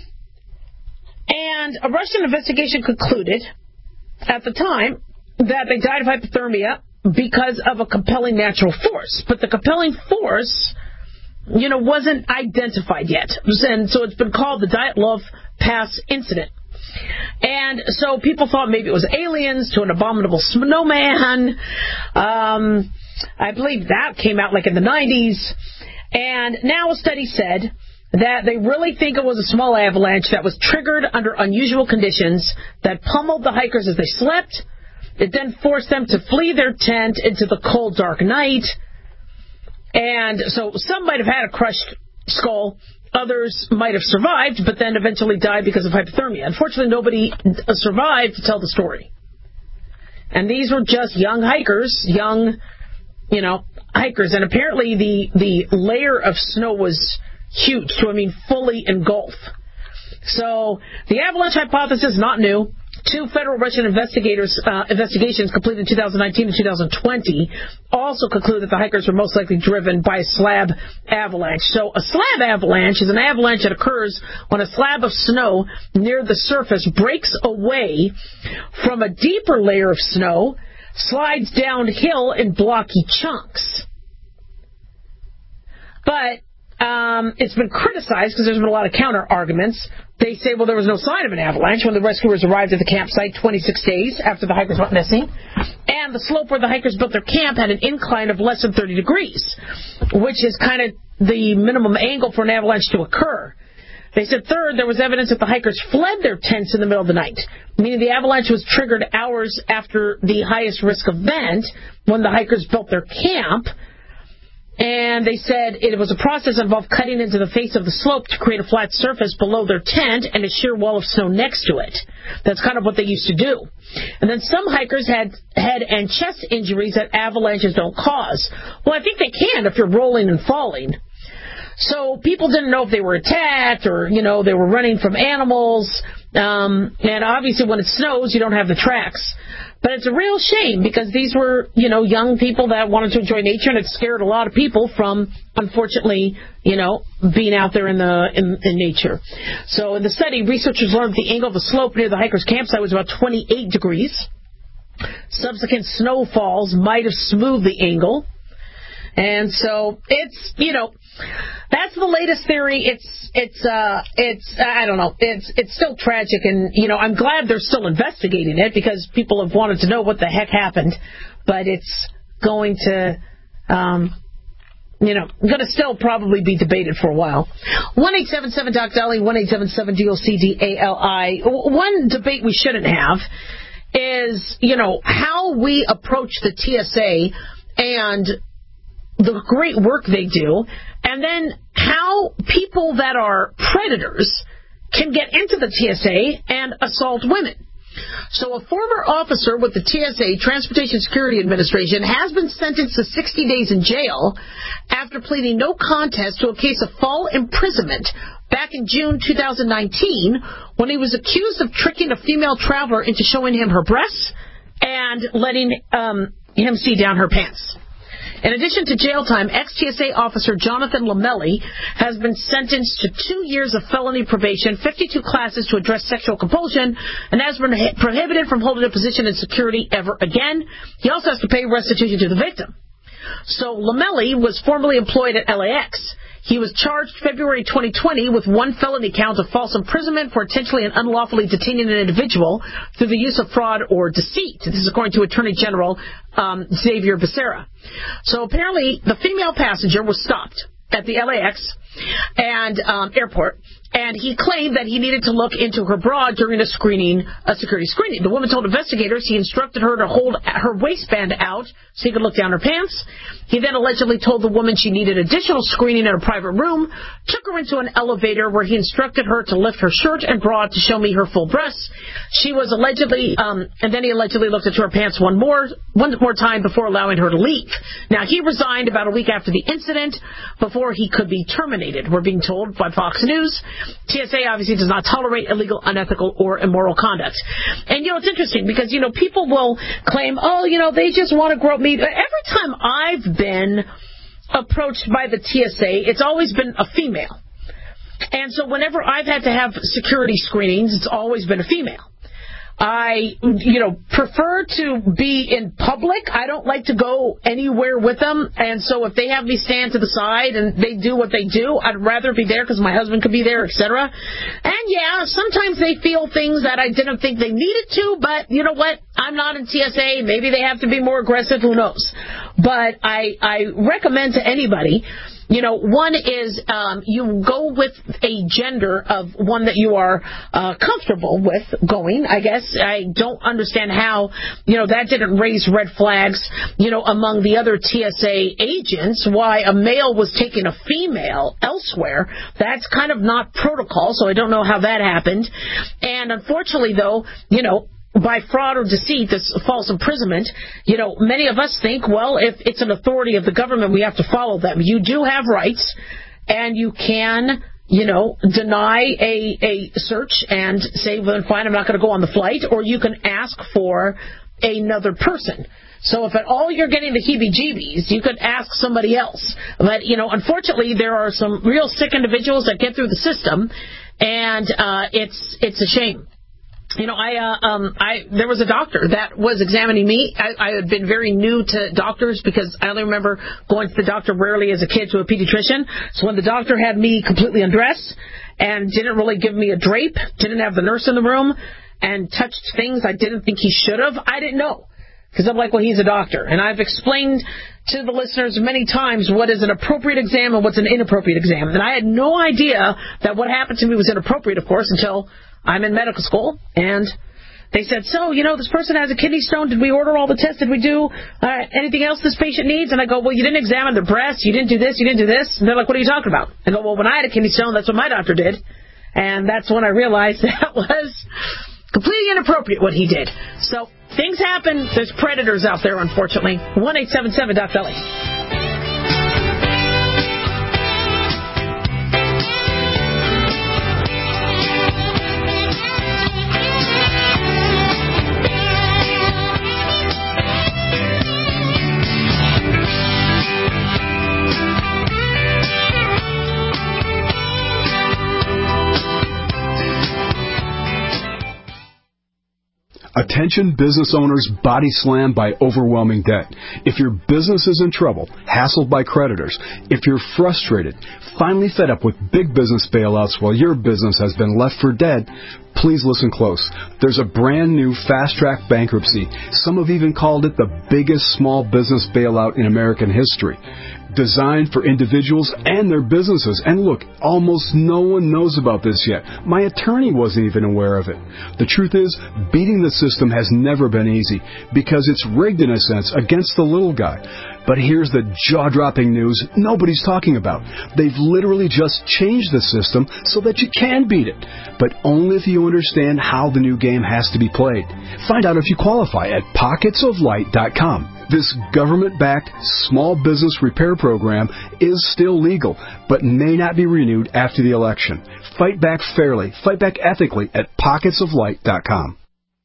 And a Russian investigation concluded at the time that they died of hypothermia because of a compelling natural force. But the compelling force, you know, wasn't identified yet. And so it's been called the Dyatlov Pass incident. And so people thought maybe it was aliens to an abominable snowman. Um, I believe that came out like in the nineties. And now a study said that they really think it was a small avalanche that was triggered under unusual conditions that pummeled the hikers as they slept. It then forced them to flee their tent into the cold, dark night. And so some might have had a crushed skull. Others might have survived, but then eventually died because of hypothermia. Unfortunately, nobody survived to tell the story. And these were just young hikers, young, you know, hikers. And apparently the, the layer of snow was huge, so I mean fully engulfed. So the avalanche hypothesis, not new. Two federal Russian investigators uh, investigations completed in two thousand nineteen and two thousand twenty also concluded that the hikers were most likely driven by a slab avalanche. So a slab avalanche is an avalanche that occurs when a slab of snow near the surface breaks away from a deeper layer of snow, slides downhill in blocky chunks. But Um, it's been criticized because there's been a lot of counter-arguments. They say, well, there was no sign of an avalanche when the rescuers arrived at the campsite twenty-six days after the hikers went missing. And the slope where the hikers built their camp had an incline of less than thirty degrees, which is kind of the minimum angle for an avalanche to occur. They said, third, there was evidence that the hikers fled their tents in the middle of the night, meaning the avalanche was triggered hours after the highest risk event when the hikers built their camp. And they said it was a process that involved cutting into the face of the slope to create a flat surface below their tent and a sheer wall of snow next to it. That's kind of what they used to do. And then some hikers had head and chest injuries that avalanches don't cause. Well, I think they can if you're rolling and falling. So people didn't know if they were attacked or, you know, they were running from animals. Um, and obviously when it snows, you don't have the tracks. But it's a real shame because these were, you know, young people that wanted to enjoy nature, and it scared a lot of people from, unfortunately, you know, being out there in the in, in nature. So in the study, researchers learned the angle of the slope near the hikers' campsite was about twenty-eight degrees. Subsequent snowfalls might have smoothed the angle. And so it's, you know, that's the latest theory. It's, it's, uh, it's, I don't know. It's, it's still tragic. And, you know, I'm glad they're still investigating it because people have wanted to know what the heck happened. But it's going to, um, you know, going to still probably be debated for a while. one eight seven seven Doc Dolly, one eight seven seven D O C D A L I. One debate we shouldn't have is, you know, how we approach the T S A and the great work they do, and then how people that are predators can get into the T S A and assault women. So a former officer with the T S A, Transportation Security Administration, has been sentenced to sixty days in jail after pleading no contest to a case of fall imprisonment back in June two thousand nineteen when he was accused of tricking a female traveler into showing him her breasts and letting um, him see down her pants. In addition to jail time, ex-T S A officer Jonathan Lamelli has been sentenced to two years of felony probation, fifty-two classes to address sexual compulsion, and has been prohibited from holding a position in security ever again. He also has to pay restitution to the victim. So Lamelli was formerly employed at L A X. He was charged February twenty twenty with one felony count of false imprisonment for intentionally and unlawfully detaining an individual through the use of fraud or deceit. This is according to Attorney General um, Xavier Becerra. So apparently the female passenger was stopped at the L A X and um, airport, and he claimed that he needed to look into her bra during a screening, a security screening. The woman told investigators he instructed her to hold her waistband out so he could look down her pants. He then allegedly told the woman she needed additional screening in a private room, took her into an elevator where he instructed her to lift her shirt and bra to show me her full breasts. She was allegedly, um, and then he allegedly looked into her pants one more, one more time before allowing her to leave. Now, he resigned about a week after the incident before he could be terminated, we're being told by Fox News. T S A obviously does not tolerate illegal, unethical, or immoral conduct. And, you know, it's interesting because, you know, people will claim, oh, you know, they just want to grow meat. Every time I've been approached by the T S A, it's always been a female. And so whenever I've had to have security screenings, it's always been a female. I, you know, prefer to be in public. I don't like to go anywhere with them. And so if they have me stand to the side and they do what they do, I'd rather be there because my husband could be there, et cetera. And, yeah, sometimes they feel things that I didn't think they needed to, but you know what? I'm not in T S A. Maybe they have to be more aggressive. Who knows? But I, I recommend to anybody, you know, one is um, you go with a gender of one that you are uh, comfortable with going, I guess. I don't understand how, you know, that didn't raise red flags, you know, among the other T S A agents, why a male was taking a female elsewhere. That's kind of not protocol, so I don't know how that happened. And unfortunately, though, you know, by fraud or deceit, this false imprisonment, you know, many of us think, well, if it's an authority of the government, we have to follow them. You do have rights, and you can, you know, deny a, a search and say, well, fine, I'm not going to go on the flight, or you can ask for another person. So if at all you're getting the heebie-jeebies, you could ask somebody else. But, you know, unfortunately, there are some real sick individuals that get through the system, and uh, it's it's a shame. You know, I, uh, um, I, there was a doctor that was examining me. I, I had been very new to doctors because I only remember going to the doctor rarely as a kid to a pediatrician. So when the doctor had me completely undressed and didn't really give me a drape, didn't have the nurse in the room, and touched things I didn't think he should have, I didn't know. Because I'm like, well, he's a doctor. And I've explained to the listeners many times what is an appropriate exam and what's an inappropriate exam. And I had no idea that what happened to me was inappropriate, of course, until I'm in medical school, and they said, so, you know, this person has a kidney stone. Did we order all the tests? Did we do uh, anything else this patient needs? And I go, well, you didn't examine their breast. You didn't do this. You didn't do this. And they're like, what are you talking about? I go, well, when I had a kidney stone, that's what my doctor did. And that's when I realized that was completely inappropriate what he did. So things happen. There's predators out there, unfortunately. one eight seven seven Doc Belly. Attention business owners body slammed by overwhelming debt. If your business is in trouble, hassled by creditors, if you're frustrated, finally fed up with big business bailouts while your business has been left for dead, please listen close. There's a brand new fast-track bankruptcy. Some have even called it the biggest small business bailout in American history. Designed for individuals and their businesses. And look, almost no one knows about this yet. My attorney wasn't even aware of it. The truth is, beating the system has never been easy because it's rigged in a sense against the little guy. But here's the jaw-dropping news nobody's talking about. They've literally just changed the system so that you can beat it, but only if you understand how the new game has to be played. Find out if you qualify at pockets of light dot com. This government-backed small business repair program is still legal, but may not be renewed after the election. Fight back fairly, fight back ethically at pockets of light dot com.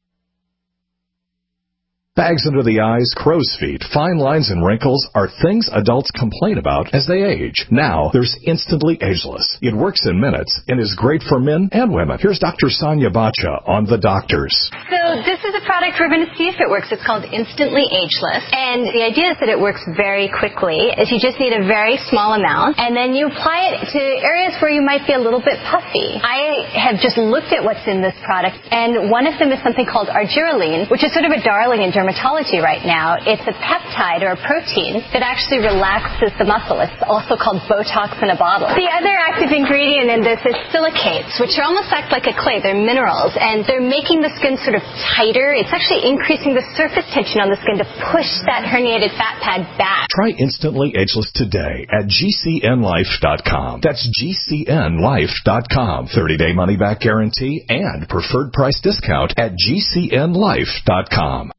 Bags under the eyes, crow's feet, fine lines, and wrinkles are things adults complain about as they age. Now, there's Instantly Ageless. It works in minutes and is great for men and women. Here's Doctor Sonia Bacha on The Doctors. So this is a product product we're going to see if it works. It's called Instantly Ageless. And the idea is that it works very quickly, is you just need a very small amount, and then you apply it to areas where you might be a little bit puffy. I have just looked at what's in this product, and one of them is something called argireline, which is sort of a darling in dermatology right now. It's a peptide or a protein that actually relaxes the muscle. It's also called Botox in a bottle. The other active ingredient in this is silicates, which are almost act like a clay. They're minerals, and they're making the skin sort of tighter. It's actually increasing the surface tension on the skin to push that herniated fat pad back. Try Instantly Ageless today at G C N life dot com. That's G C N life dot com. thirty-day money-back guarantee and preferred price discount at G C N life dot com.